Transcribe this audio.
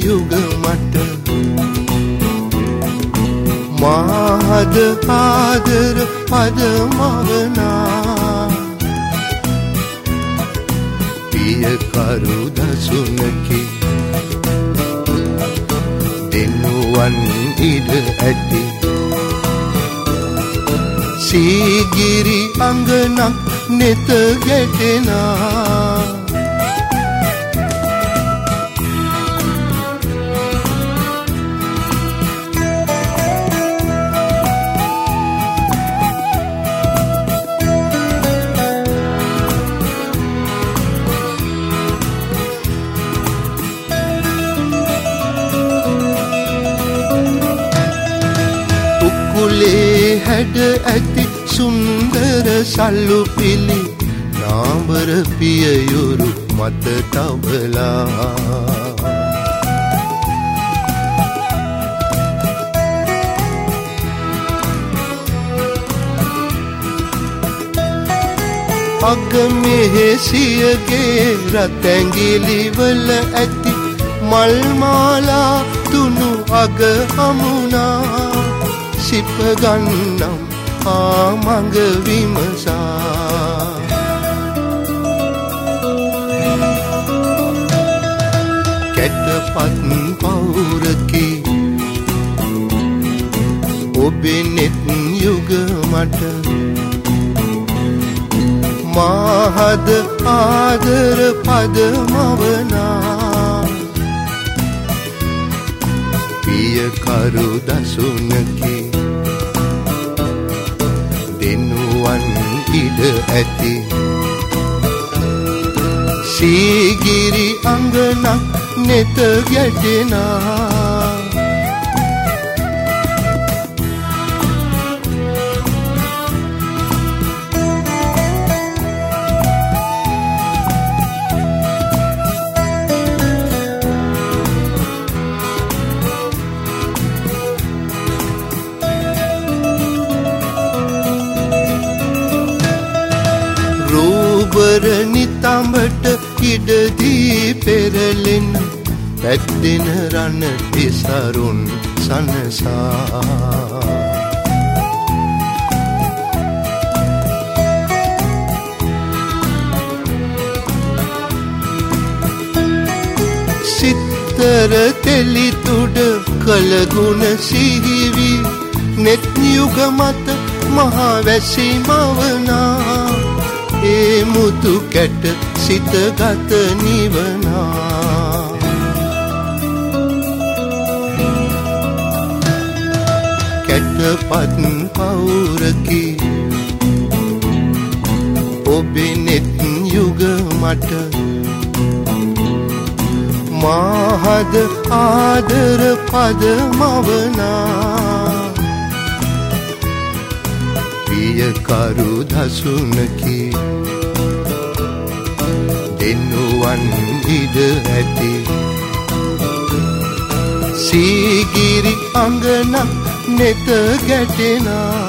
යුග මට මාහද ආදර පදමවනා පිය කරු දසුනකි දෙනුවන් ඉඩ ඇති සීගිරි අංගනක් නෙත ගැටෙනා උකුලේ හැඩ ඇති සුන්දර සල්ලු පිලි නාඹර පියයුරු මත තබලා අග මෙහෙසියගේ රතැඟිලි වල ඇති මල් මාලා තුනු අග හමුණා සිප ගන්නම් ආමඟ විමසා කැටපත් පවුරකි ඔබේ නෙත් යුග මට මාහද ආදර පදමවනා පිය කරු දසුනකි දෙනුවන් ඉඩ ඇති සීගිරි අංගනක් නෙත ගැටෙනා නිතඹට ඉඩදී පෙරලෙන පැද්දෙන රණ පිසරුන් සනසා සිත්තර තෙලි තුඩ කළගුණ සිහිවි නෙත් යුග මත මහා වැසි මවනා ඒ මුතු කැට සිතගත නිවනා කැටපත් පවුරකි ඔබේ නෙත් යුග මට මාහද ආදර පදමවනා පිය කරු දසුනකි දෙනුවන් ඉඩ ඇති සීගිරි අංගනක් නෙත ගැටෙනා